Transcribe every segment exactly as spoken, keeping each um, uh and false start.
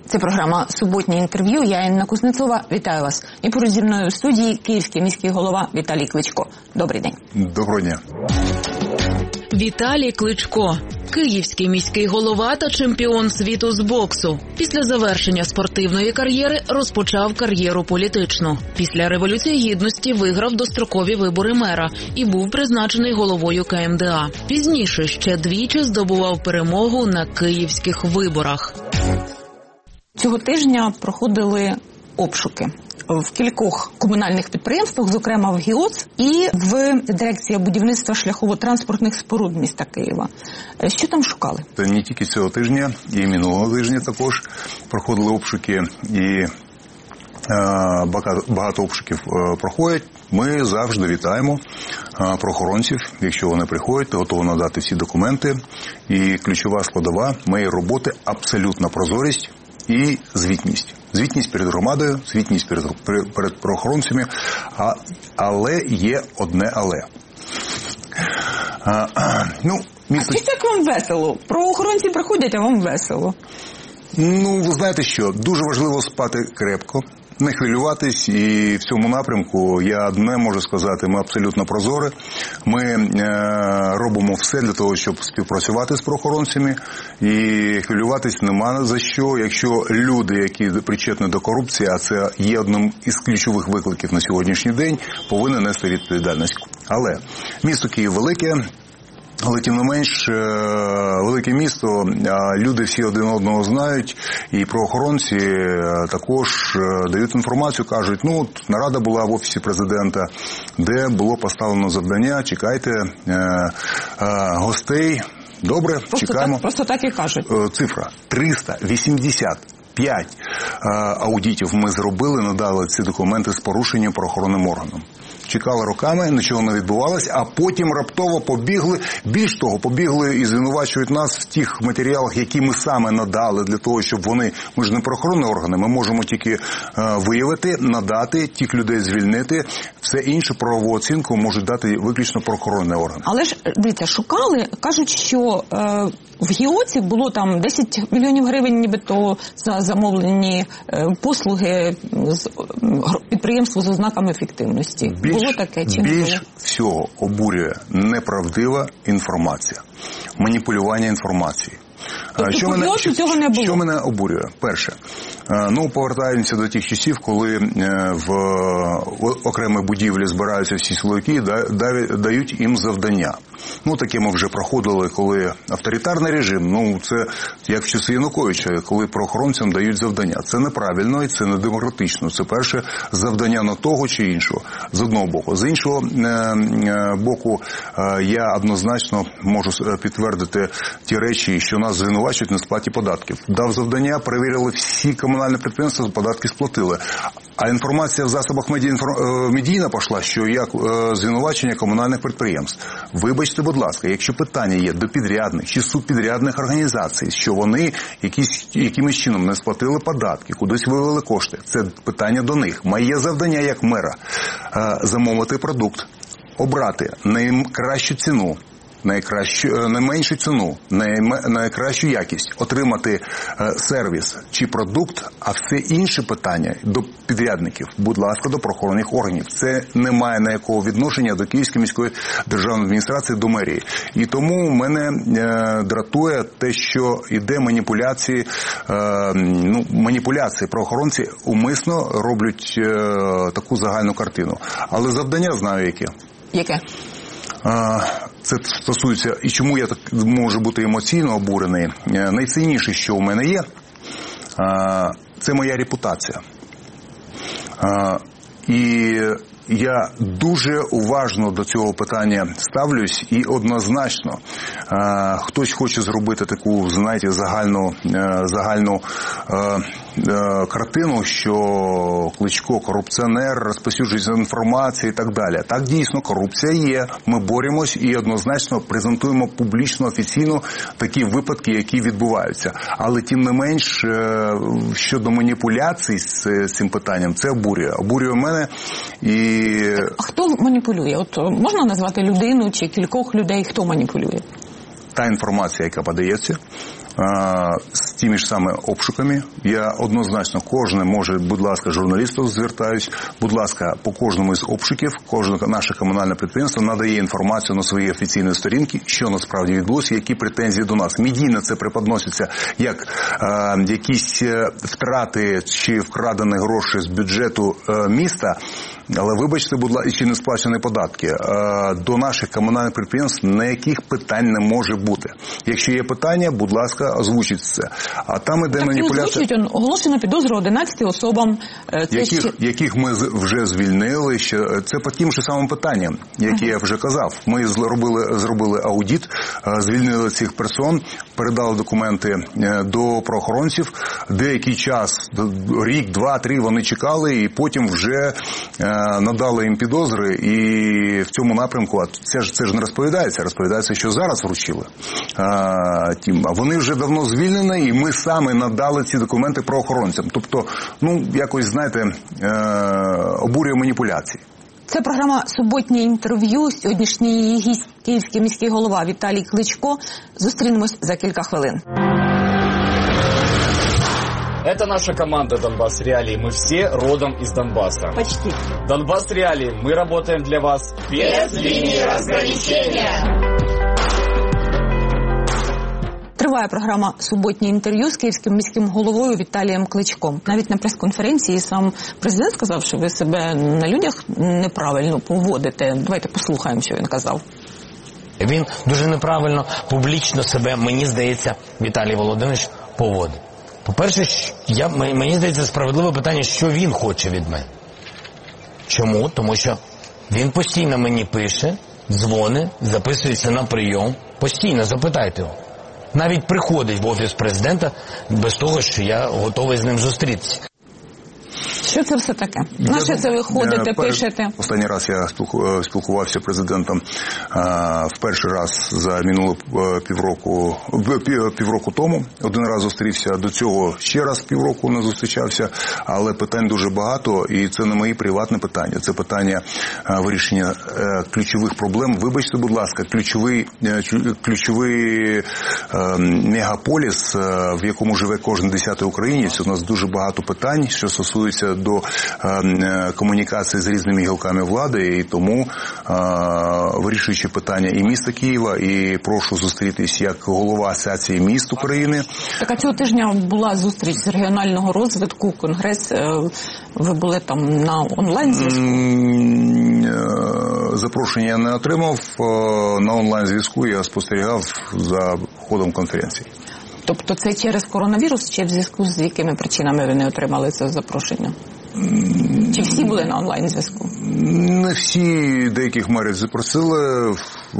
Це програма «Суботнє інтерв'ю». Я Інна Кузнецова. Вітаю вас. І поруч зі мною в студії київський міський голова Віталій Кличко. Добрий день. Доброго дня. Віталій Кличко. Київський міський голова та чемпіон світу з боксу. Після завершення спортивної кар'єри розпочав кар'єру політичну. Після Революції Гідності виграв дострокові вибори мера і був призначений головою ка ем де а. Пізніше ще двічі здобував перемогу на київських виборах. Цього тижня проходили обшуки в кількох комунальних підприємствах, зокрема в ГІОЦ і в дирекції будівництва шляхово-транспортних споруд міста Києва. Що там шукали? Це не тільки цього тижня, і минулого тижня також проходили обшуки, і багато, багато обшуків проходять. Ми завжди вітаємо правоохоронців, якщо вони приходять, готові надати всі документи. І ключова складова моєї роботи – абсолютна прозорість і звітність. Звітність перед громадою, звітність перед, перед правоохоронцями, а, але є одне але. А, а, ну, місто... А чи так вам весело? Правоохоронці приходять, а вам весело? Ну, ви знаєте що, дуже важливо спати крепко, не хвилюватись, і в цьому напрямку я одне можу сказати, ми абсолютно прозорі. Ми е, робимо все для того, щоб співпрацювати з правоохоронцями, і хвилюватись нема за що, якщо люди, які причетні до корупції, а це є одним із ключових викликів на сьогоднішній день, повинні нести відповідальність. Але місто Київ велике, але тим не менш, велике місто, люди всі один одного знають, і правоохоронці також дають інформацію, кажуть, ну, от нарада була в Офісі Президента, де було поставлено завдання, чекайте гостей, добре, просто чекаємо. Так, просто так і кажуть. Цифра триста вісімдесят п'ять аудитів ми зробили, надали ці документи з порушенням правоохоронним органам. Чекали роками, нічого не відбувалося, а потім раптово побігли, більш того, побігли і звинувачують нас в тих матеріалах, які ми саме надали для того, щоб вони, ми ж не правоохоронні органи, ми можемо тільки е, виявити, надати, тих людей звільнити, все інше правову оцінку можуть дати виключно правоохоронні органи. Але ж, дивіться, шукали, кажуть, що е, в ГІОЦі було там десять мільйонів гривень нібито за замовлені е, послуги з підприємства з ознаками ефективності. Більш, було таке, чи більш не було? всього обурює неправдива інформація, маніпулювання інформації. Тобто, що, мене, що, цього не було? що мене обурює? Перше, ну, повертаємося до тих часів, коли в окремій будівлі збираються всі силовики, дають їм завдання. Ну, таке ми вже проходили, коли авторитарний режим, ну, це як в часи Януковича, коли правоохоронцям дають завдання. Це неправильно і це не демократично. Це перше завдання на того чи іншого, з одного боку. З іншого боку, я однозначно можу підтвердити ті речі, що нас звинувачують на сплаті податків. Дав завдання, перевірили всі комунальні підприємства, податки сплатили. А інформація в засобах медіа, медійна пішла, що як звинувачення комунальних підприємств. Вибачте, будь ласка, якщо питання є до підрядних чи субпідрядних організацій, що вони якісь, якимось чином не сплатили податки, кудись вивели кошти, це питання до них. Моє завдання як мера – замовити продукт, обрати найкращу ціну, найкращу, найменшу ціну, найкращу якість, отримати е, сервіс чи продукт, а все інше питання до підрядників, будь ласка, до правоохоронних органів. Це не має ніякого відношення до Київської міської державної адміністрації, до мерії. І тому мене е, дратує те, що йде маніпуляції, е, ну, маніпуляції. Правоохоронці умисно роблять е, таку загальну картину. Але завдання знаю яке. Яке? Це стосується, і чому я так можу бути емоційно обурений. Найцінніше, що у мене є, це моя репутація. І я дуже уважно до цього питання ставлюсь і однозначно е, хтось хоче зробити таку, знаєте, загальну, е, загальну е, е, картину, що Кличко корупціонер, розповсюджується інформація і так далі. Так, дійсно, корупція є, ми боремось і однозначно презентуємо публічно, офіційно такі випадки, які відбуваються. Але тим не менш, е, щодо маніпуляцій з, з цим питанням, це обурює. Обурює мене і А хто маніпулює? От можна назвати людину чи кількох людей, хто маніпулює? Та інформація, яка подається, з тими ж саме обшуками. Я однозначно, кожен може, будь ласка, журналістів звертаюсь, будь ласка, по кожному із обшуків, кожне наше комунальне підприємство надає інформацію на своїй офіційній сторінці, що насправді відбулося, які претензії до нас. Медійно це преподноситься як е, якісь втрати чи вкрадені гроші з бюджету е, міста, але вибачте, будь ласка, чи не сплачені податки. Е, до наших комунальних підприємств ніяких питань не може бути. Якщо є питання, будь ласка, озвучіть це. А там іде маніпуляція. Так, озвучують, оголошено підозру одинадцяти особам. Це яких, ще... яких ми вже звільнили. Ще, це по тим же самим питанням, які uh-huh. я вже казав. Ми зробили, зробили аудит, звільнили цих персон, передали документи до правоохоронців. Деякий час, рік, два, три, вони чекали, і потім вже надали їм підозри. І в цьому напрямку, а це ж, це ж не розповідається, розповідається, що зараз вручили. А, тим, а вони вже давно звільнені, і ми саме надали ці документи правоохоронцям. Тобто, ну, якось, знаєте, обурює маніпуляції. Це програма «Суботнє інтерв'ю». Сьогоднішній її гість – київський міський голова Віталій Кличко. Зустрінемось за кілька хвилин. Это наша команда «Донбасс Реалии». Мы все родом из Донбасса. Почти. «Донбасс Реалии». Мы работаем для вас без линии разграничения. Триває програма «Суботнє інтерв'ю» з київським міським головою Віталієм Кличком. Навіть на прес-конференції сам президент сказав, що ви себе на людях неправильно поводите. Давайте послухаємо, що він казав. Він дуже неправильно, публічно себе, мені здається, Віталій Володимирович, поводить. По-перше, я, мені здається, справедливе питання, що він хоче від мене. Чому? Тому що він постійно мені пише, дзвонить, записується на прийом. Постійно, запитайте його. Навіть приходить в Офіс президента без того, що я готовий з ним зустрітися. Що це все таке? На що це ви ходите, пишете? Останній раз я спілкувався з президентом в перший раз за минуло півроку, півроку тому. Один раз зустрівся, до цього ще раз півроку не зустрічався, але питань дуже багато, і це не мої приватні питання. Це питання вирішення ключових проблем. Вибачте, будь ласка, ключовий, ключовий мегаполіс, в якому живе кожен десятий українець. У нас дуже багато питань, що стосуються до е, комунікації з різними гілками влади, і тому е, вирішуючи питання і міста Києва, і прошу зустрітись як голова Асоціації міст України. Так, а цього тижня була зустріч з регіонального розвитку, конгрес, е, ви були там на онлайн-зв'язку? Запрошення я не отримав, на онлайн-зв'язку я спостерігав за ходом конференції. Тобто це через коронавірус, чи в зв'язку з якими причинами ви не отримали це запрошення? Чи всі були на онлайн-зв'язку? Не всі, деяких мерів запросили.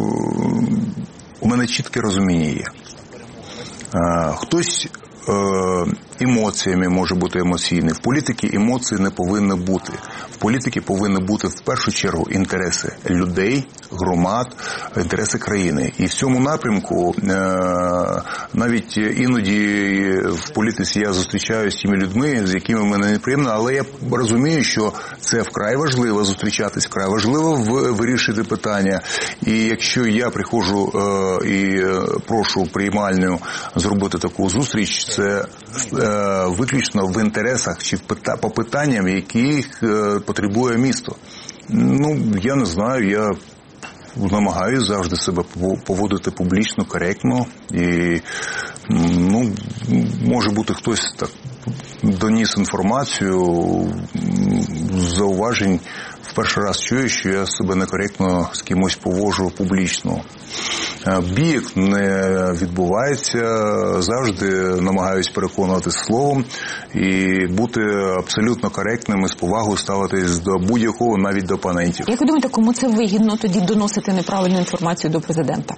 У мене чітке розуміння є. Хтось емоціями може бути емоційний. В політиці емоції не повинні бути. В політиці повинні бути в першу чергу інтереси людей, громад, інтереси країни. І в цьому напрямку навіть іноді в політиці я зустрічаюся з тими людьми, з якими мене неприємно, але я розумію, що це вкрай важливо зустрічатись, вкрай важливо вирішити питання. І якщо я приходжу і прошу приймальню зробити таку зустріч, це виключно в інтересах чи по питанням, яких потребує місто. Ну, я не знаю, я намагаюся завжди себе поводити публічно, коректно. І, ну, може бути хтось так доніс інформацію, зауважень. В перший раз чую, що я себе некоректно з кимось поводжу публічно. Бійок не відбувається, завжди намагаюсь переконувати словом і бути абсолютно коректним і з повагою ставитись до будь-якого, навіть до опонентів. Як ви думаєте, кому це вигідно тоді доносити неправильну інформацію до президента?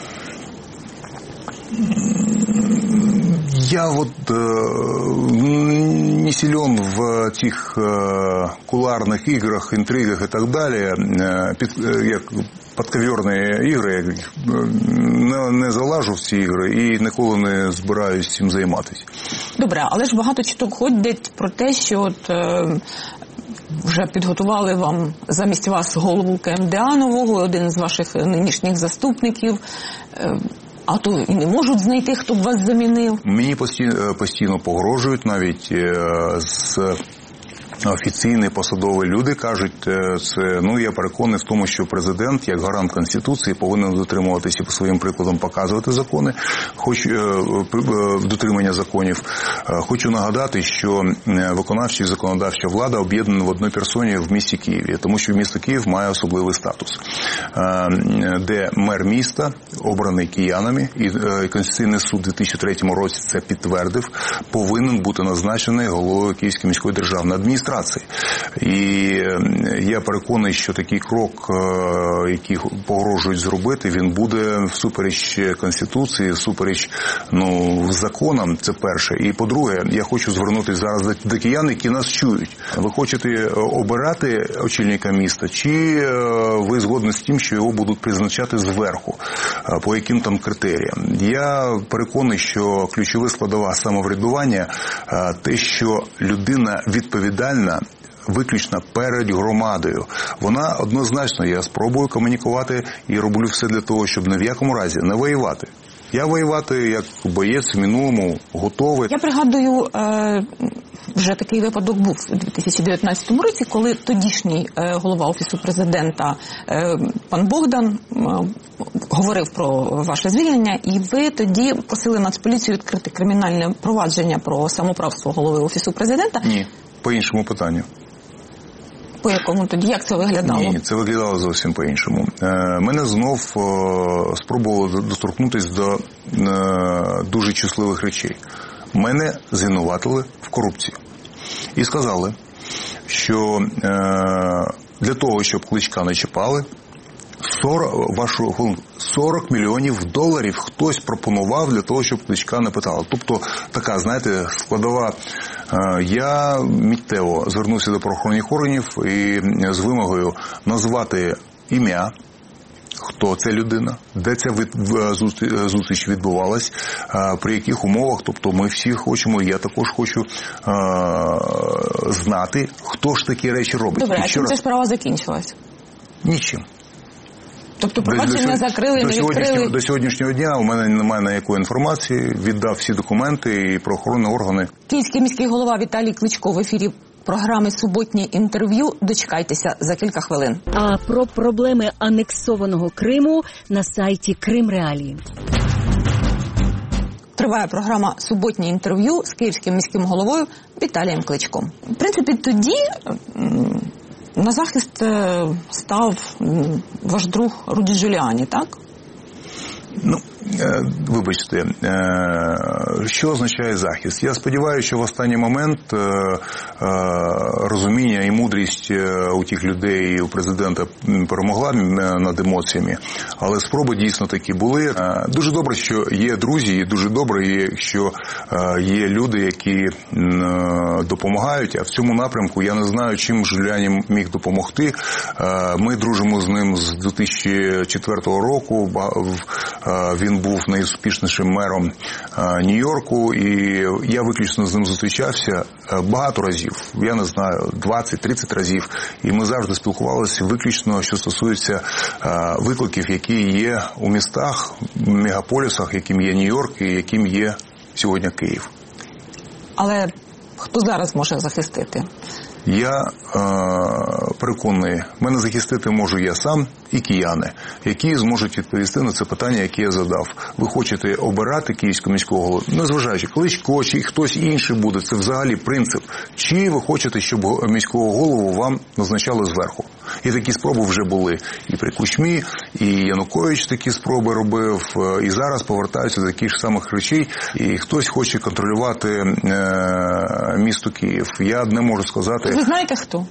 Я вот э, не силен в цих э, кулуарных играх, интригах и так далее, э, під, э, як подковерні ігри, не, не залажу в ці ігри і ніколи не збираюсь цим займатися. Добре, але ж багато чуток ходять про те, що от, е, вже підготували вам замість вас голову КМДА нового, один з ваших нинішніх заступників. Е, А то і не можуть знайти, хто б вас замінив. Мені постійно, постійно погрожують навіть з... Офіційні посадові люди кажуть, це, ну, я переконаний в тому, що президент, як гарант Конституції, повинен дотримуватися по своїм прикладам, показувати закони, хоч дотримання законів. Хочу нагадати, що виконавча і законодавча влада об'єднані в одній персоні в місті Києві, тому що місто Київ має особливий статус, де мер міста, обраний киянами, і Конституційний суд у дві тисячі третьому році це підтвердив, повинен бути назначений головою Київської міської державної адміністрації. І я переконаний, що такий крок, який погрожують зробити, він буде всупереч Конституції, всупереч, ну, законам, це перше. І по-друге, я хочу звернутися зараз до киян, які нас чують. Ви хочете обирати очільника міста, чи ви згодні з тим, що його будуть призначати зверху, по яким там критеріям? Я переконаний, що ключова складова самоврядування – те, що людина відповідальна виключно перед громадою. Вона однозначно, я спробую комунікувати і роблю все для того, щоб ні в якому разі не воювати. Я воювати як боєць в минулому готовий. Я пригадую, вже такий випадок був у дві тисячі дев'ятнадцятому році, коли тодішній голова Офісу президента пан Богдан говорив про ваше звільнення, і ви тоді просили Нацполіцію відкрити кримінальне провадження про самоправство голови Офісу президента. Ні, по іншому питанню. По якому тоді? Як це виглядало? Ні, це виглядало зовсім по-іншому. Мене знов спробували доторкнутися до дуже чутливих речей. Мене звинуватили в корупції. І сказали, що для того, щоб Кличка не чіпали, сорок, вашу, сорок мільйонів доларів хтось пропонував для того, щоб Кличка не питали. Тобто така, знаєте, складова. Я миттєво звернувся до правоохоронних органів і з вимогою назвати ім'я, хто ця людина, де ця зустріч відбувалась, при яких умовах. Тобто ми всі хочемо, я також хочу знати, хто ж такі речі робить. Добре, а чим ця справа закінчилась? Нічим. Тобто провадження закрили, не відкрили? До сьогоднішнього дня у мене немає ніякої інформації, віддав всі документи і правоохоронні органи. Київський міський голова Віталій Кличко в ефірі програми «Суботнє інтерв'ю». Дочекайтеся за кілька хвилин. А про проблеми анексованого Криму на сайті Кримреалії. Триває програма «Суботнє інтерв'ю» з київським міським головою Віталієм Кличком. В принципі, тоді на захист став ваш друг Руді Джуліані, так? Ну, вибачте, що означає захист? Я сподіваюся, що в останній момент розуміння і мудрість у тих людей, і у президента перемогла над емоціями, але спроби дійсно такі були. Дуже добре, що є друзі, і дуже добре, що є люди, які допомагають, а в цьому напрямку я не знаю, чим Джуліані міг допомогти. Ми дружимо з ним з дві тисячі четвертого року, він був найуспішнішим мером Нью-Йорку, і я виключно з ним зустрічався багато разів, я не знаю, двадцять-тридцять разів, і ми завжди спілкувалися виключно, що стосується викликів, які є у містах, мегаполісах, яким є Нью-Йорк і яким є сьогодні Київ. Але хто зараз може захистити? Я е, переконаний, мене захистити можу я сам і кияни, які зможуть відповісти на це питання, яке я задав. Ви хочете обирати Київського міського голову, незважаючи, Кличко чи хтось інший буде, це взагалі принцип. Чи ви хочете, щоб міського голову вам назначали зверху? І такі спроби вже були і при Кучмі, і Янукович такі спроби робив, і зараз повертаються до таких ж самих речей, і хтось хоче контролювати е, місто Київ. Я не можу сказати... Ви знаєте, хто?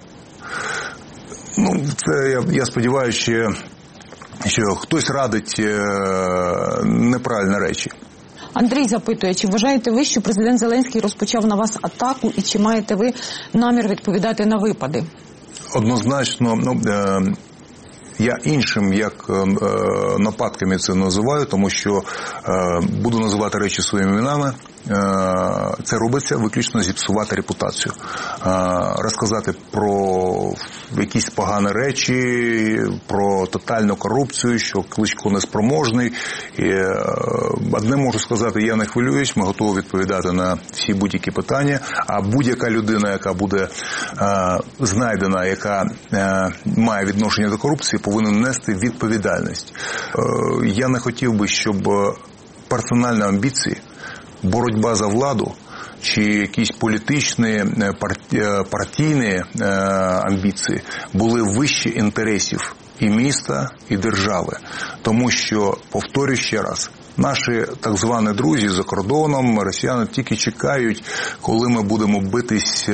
Ну, це, я, я сподіваюся, що, що хтось радить е, неправильні речі. Андрій запитує, чи вважаєте ви, що президент Зеленський розпочав на вас атаку, і чи маєте ви намір відповідати на випади? Однозначно, ну, е, я іншим як е, нападками це називаю, тому що е, буду називати речі своїми іменами. це робиться виключно зіпсувати репутацію. Розказати про якісь погані речі, про тотальну корупцію, що Кличко неспроможний. І одне можу сказати, я не хвилююсь, ми готові відповідати на всі будь-які питання, а будь-яка людина, яка буде знайдена, яка має відношення до корупції, повинна нести відповідальність. Я не хотів би, щоб персональні амбіції, боротьба за владу чи якісь політичні, партійні амбіції були вище інтересів і міста, і держави. Тому що, повторюю ще раз, наші так звані друзі за кордоном, росіяни тільки чекають, коли ми будемо битись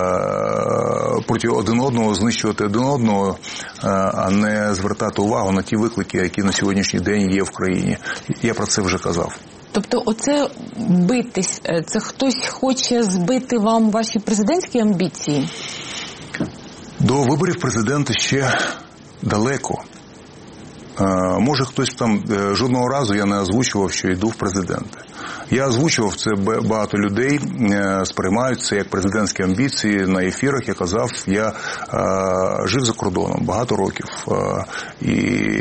проти один одного, знищувати один одного, а не звертати увагу на ті виклики, які на сьогоднішній день є в країні. Я про це вже казав. Тобто оце битись, це хтось хоче збити вам ваші президентські амбіції? До виборів президента ще далеко. Може, хтось там, жодного разу я не озвучував, що йду в президенти. Я озвучував це, багато людей сприймають це як президентські амбіції. На ефірах я казав, я е, жив за кордоном багато років. Е, і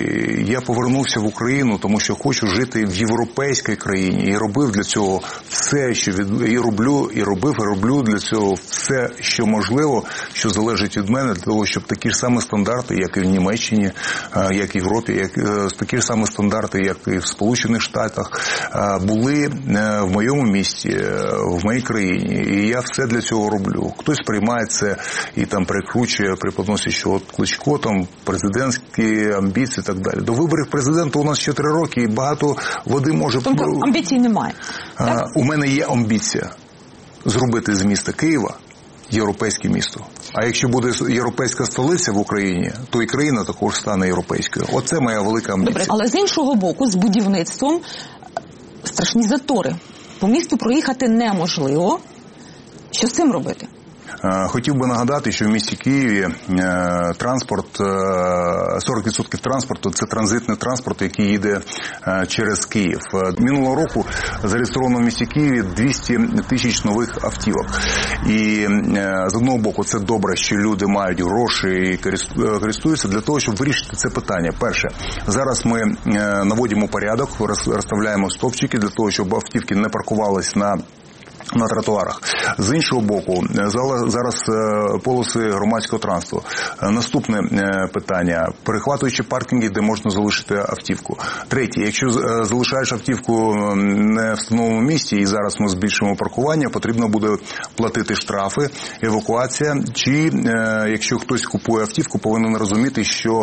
я повернувся в Україну, тому що хочу жити в європейській країні. І робив для цього все, що від... і роблю, і робив, і роблю для цього все, що можливо, що залежить від мене, для того, щоб такі ж самі стандарти, як і в Німеччині, е, як і в Європі, як, е, такі ж самі стандарти, як і в Сполучених Штатах, е, були в моєму місті, в моїй країні. І я все для цього роблю. Хтось приймає це і там прикручує, приподносить, що от Кличко, там президентські амбіції і так далі. До виборів президента у нас чотири роки і багато води може... Тобто амбіцій немає? А, у мене є амбіція зробити з міста Києва європейське місто. А якщо буде європейська столиця в Україні, то і країна також стане європейською. Оце моя велика амбіція. Добре, але з іншого боку, з будівництвом страшні затори. По місту проїхати неможливо. Що з цим робити? Хотів би нагадати, що в місті Києві транспорт, сорок відсотків транспорту – це транзитний транспорт, який їде через Київ. Минулого року зареєстровано в місті Києві двісті тисяч нових автівок. І з одного боку це добре, що люди мають гроші і користуються для того, щоб вирішити це питання. Перше, зараз ми наводимо порядок, розставляємо стовпчики для того, щоб автівки не паркувались на на тротуарах. З іншого боку, зараз полоси громадського транспорту. Наступне питання. Перехватуючи паркінги, де можна залишити автівку. Третє. Якщо залишаєш автівку не в встановленому місці, і зараз ми збільшуємо паркування, потрібно буде платити штрафи, евакуація. Чи, якщо хтось купує автівку, повинен розуміти, що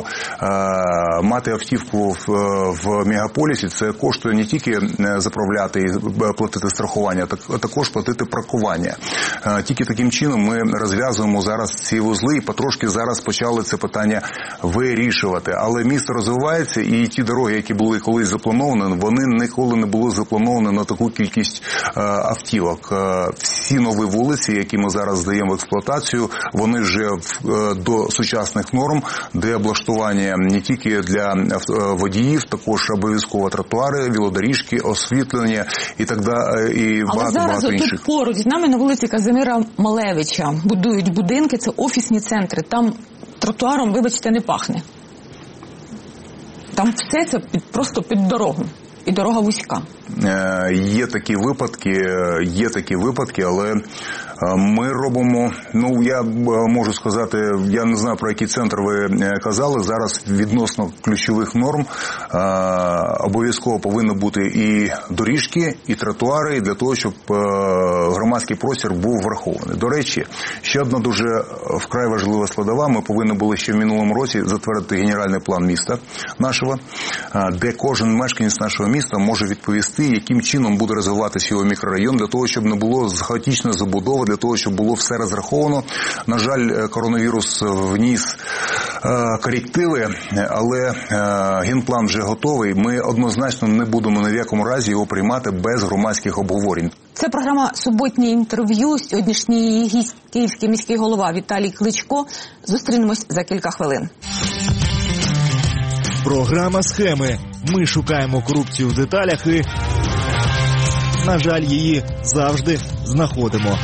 мати автівку в, в мегаполісі, це коштує не тільки заправляти і платити страхування, а також платити паркування. Тільки таким чином ми розв'язуємо зараз ці вузли і потрошки зараз почали це питання вирішувати. Але місто розвивається і ті дороги, які були колись заплановані, вони ніколи не були заплановані на таку кількість автівок. Всі нові вулиці, які ми зараз здаємо в експлуатацію, вони вже до сучасних норм, де облаштування не тільки для водіїв, також обов'язково тротуари, велодоріжки, освітлення і так далі, і багато-багато інших. Тут поруч з нами на вулиці Казимира Малевича будують будинки, це офісні центри. Там тротуаром, вибачте, не пахне. Там все це під, просто під дорогу. І дорога вузька. Є такі випадки, є такі випадки, але ми робимо, ну я можу сказати, я не знаю, про який центр ви казали, зараз відносно ключових норм обов'язково повинні бути і доріжки, і тротуари, для того, щоб громадський простір був врахований. До речі, ще одна дуже вкрай важлива складова, ми повинні були ще в минулому році затвердити генеральний план міста нашого, де кожен мешканець нашого міста може відповісти, яким чином буде розвиватися його мікрорайон, для того, щоб не було хаотичної забудови, для того, щоб було все розраховано. На жаль, коронавірус вніс е, корективи, але е, генплан вже готовий. Ми однозначно не будемо ні в якому разі його приймати без громадських обговорень. Це програма «Суботнє інтерв'ю». Сьогоднішній її гість – київський міський голова Віталій Кличко. Зустрінемось за кілька хвилин. Програма «Схеми». Ми шукаємо корупцію в деталях і на жаль, її завжди знаходимо.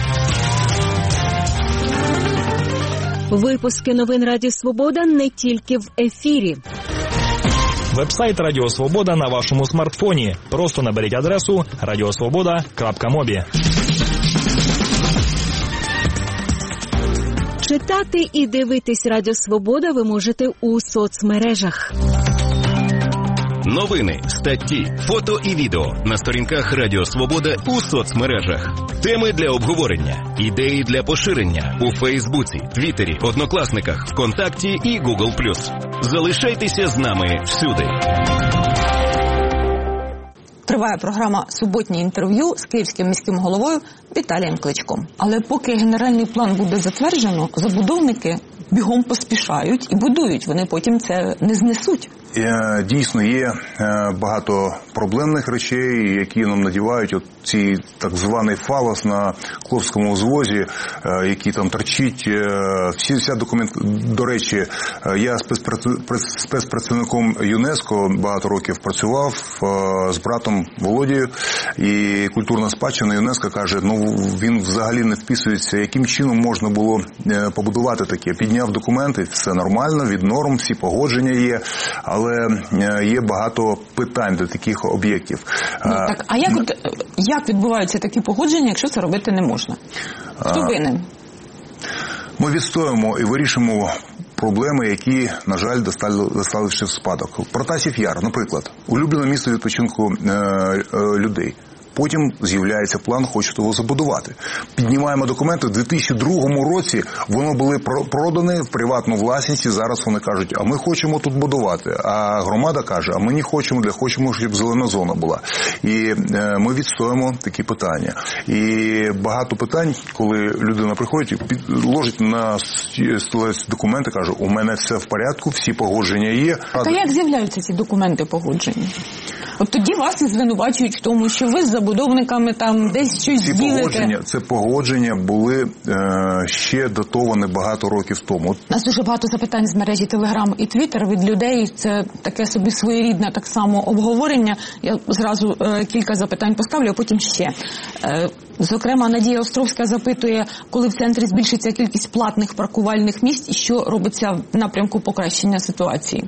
Випуски новин Радіо Свобода не тільки в ефірі. Вебсайт Радіо Свобода на вашому смартфоні. Просто наберіть адресу радіосвобода крапка мобі. Читати і дивитись Радіо Свобода ви можете у соцмережах. Новини, статті, фото і відео на сторінках Радіо Свобода у соцмережах. Теми для обговорення, ідеї для поширення у Фейсбуці, Твіттері, Однокласниках, ВКонтакті і Гугл плюс. Залишайтеся з нами всюди. Триває програма «Суботнє інтерв'ю» з київським міським головою Віталієм Кличком. Але поки генеральний план буде затверджено, забудовники бігом поспішають і будують. Вони потім це не знесуть. Дійсно, є багато проблемних речей, які нам надівають от ці так званий фалос на Кловському узвозі, який там торчить. Всі, вся документ... До речі, я спецпрацівником ЮНЕСКО багато років працював з братом Володією, і культурна спадщина ЮНЕСКО каже, ну він взагалі не вписується, яким чином можна було побудувати таке. Підняв документи, все нормально, від норм, всі погодження є, але є багато питань до таких об'єктів. Ну, так, а як, от, як відбуваються такі погодження, якщо це робити не можна? Хто винен? Ми відстоїмо і вирішимо проблеми, які, на жаль, достали, достали ще в спадок. Протасів Яр, наприклад, улюблене місце відпочинку е, е, людей. Потім з'являється план, хочуть його забудувати. Піднімаємо документи. В дві тисячі другому році воно були продані в приватну власність, і зараз вони кажуть, а ми хочемо тут будувати. А громада каже, а ми не хочемо, для хочемо, щоб зелена зона була. І е, ми відстоїмо такі питання. І багато питань, коли людина приходить, ложить на стілець документи, каже, у мене все в порядку, всі погодження є. Та як з'являються ці документи погодження? От тоді вас і звинувачують в тому, що ви з забудовниками там десь щось ці ділите. Погодження, це погодження були е, ще датовані багато років тому. У нас дуже багато запитань з мережі Телеграм і Твіттер від людей. Це таке собі своєрідне так само обговорення. Я зразу е, кілька запитань поставлю, а потім ще. Е, зокрема, Надія Островська запитує, коли в центрі збільшиться кількість платних паркувальних місць і що робиться в напрямку покращення ситуації.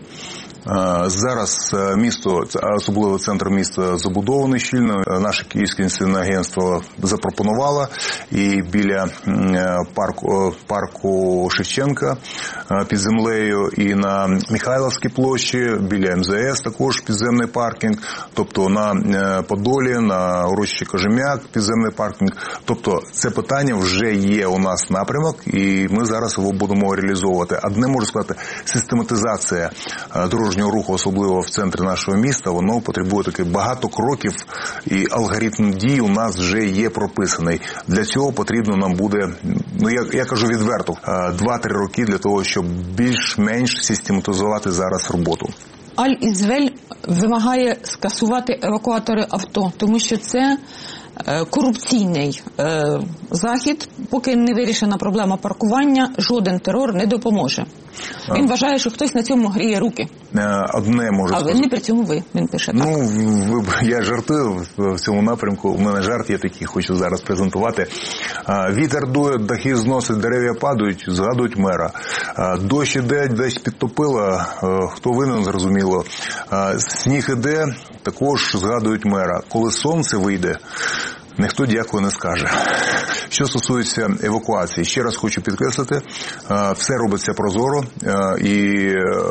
Зараз місто, особливо центр міста, забудований щільно. Наше Київське інвестиційне агентство запропонувало і біля парку, парку Шевченка під землею, і на Михайлівській площі, біля ем зе ес також підземний паркінг, тобто на Подолі, на урочищі Кожем'як підземний паркінг. Тобто це питання вже є у нас напрямок, і ми зараз його будемо реалізовувати. Одне можу сказати, систематизація дорожнього руху, особливо в центрі нашого міста, воно потребує таких багато кроків, і алгоритм дій у нас вже є прописаний. Для цього потрібно нам буде, ну я, я кажу відверто, два-три роки для того, щоб більш-менш систематизувати зараз роботу. Аль-Ізвель вимагає скасувати евакуатори авто, тому що це корупційний е, захід. Поки не вирішена проблема паркування, жоден терор не допоможе. Він вважає, що хтось на цьому гріє руки. Одне можу а сказати. А не при цьому ви, він пише так. Ну, я жартую в цьому напрямку. У мене жарт є такий, хочу зараз презентувати. Вітер дує, дахи зносить, дерев'я падають, згадують мера. Дощ іде, десь підтопило, хто винен, зрозуміло. Сніг іде, також згадують мера. Коли сонце вийде, ніхто дякую не скаже. Що стосується евакуації, ще раз хочу підкреслити, все робиться прозоро, і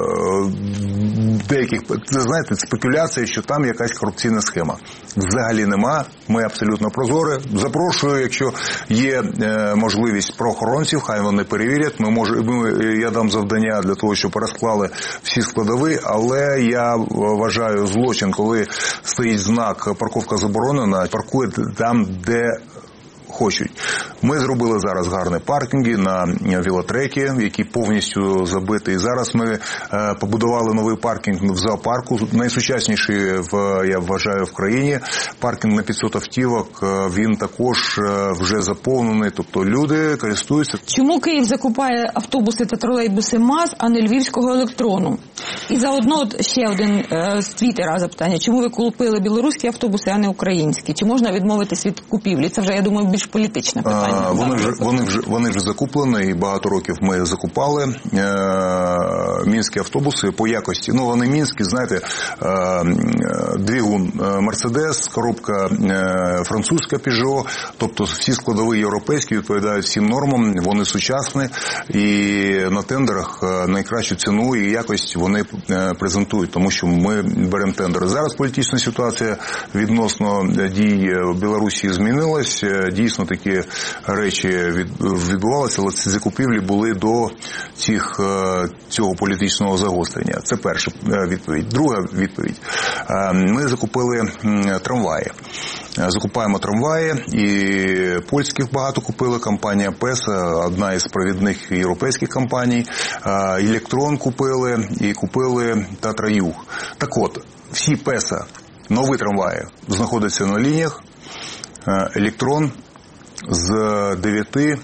деяких, це, знаєте, спекуляція, що там якась корупційна схема. Взагалі нема, ми абсолютно прозорі. Запрошую, якщо є можливість правоохоронців, хай вони перевірять. Ми може, ми, я дам завдання для того, щоб розклали всі складові, але я вважаю злочин, коли стоїть знак «парковка заборонена», паркує там, де хочуть. Ми зробили зараз гарні паркінги на велотрекі, які повністю забиті. І зараз ми побудували новий паркінг в зоопарку, найсучасніший, в, я вважаю, в країні. Паркінг на п'ятсот автівок, він також вже заповнений, тобто люди користуються. Чому Київ закупає автобуси та тролейбуси МАЗ, а не львівського електрону? І заодно ще один е, з Твіттера запитання. Чому ви купили білоруські автобуси, а не українські? Чи можна відмовитись від купівлі? Це вже, я думаю, більш політичне питання. А, вони, вже, вони, вже, вони вже закуплені, і багато років ми закупали е, мінські автобуси по якості. Ну, вони мінські, знаєте, е, двигун Мерседес, коробка е, французька Peugeot, тобто всі складові європейські відповідають всім нормам, вони сучасні, і на тендерах найкращу ціну і якість вони презентують, тому що ми беремо тендери. Зараз політична ситуація відносно дій Білорусі змінилась. Дійсно, такі речі відбувалися, але ці закупівлі були до цих, цього політичного загострення. Це перша відповідь. Друга відповідь. Ми закупили трамваї. Закупаємо трамваї, і польських багато купили, компанія Песа, одна із провідних європейських компаній, Електрон купили і купили Татра Юг. Так от, всі Песа, нові трамваї, знаходяться на лініях, Електрон з дев'яти,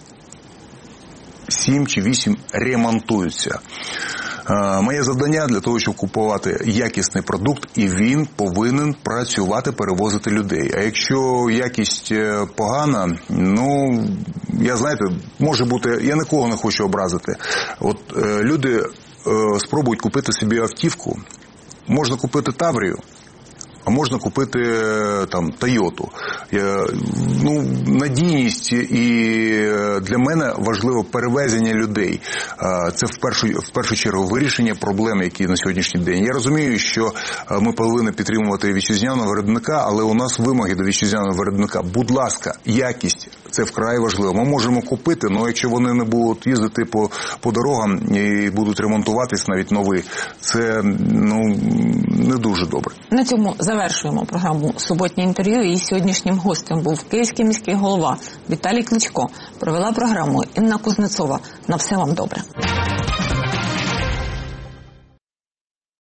сім чи вісім ремонтуються. Моє завдання для того, щоб купувати якісний продукт, і він повинен працювати, перевозити людей. А якщо якість погана, ну, я, знаєте, може бути, я нікого не хочу образити. От е, люди е, спробують купити собі автівку, можна купити Таврію, а можна купити там Тойоту. Ну, надійність і для мене важливо перевезення людей. Це в першу, в першу чергу вирішення проблем, які на сьогоднішній день. Я розумію, що ми повинні підтримувати вітчизняного виробника, але у нас вимоги до вітчизняного виробника. Будь ласка, якість – це вкрай важливо. Ми можемо купити, але якщо вони не будуть їздити по, по дорогам і будуть ремонтуватись навіть нові, це, ну, не дуже добре. На цьому завершуємо програму «Суботнє інтерв'ю». І сьогоднішнім гостем був київський міський голова Віталій Кличко. Провела програму Інна Кузнецова. На все вам добре.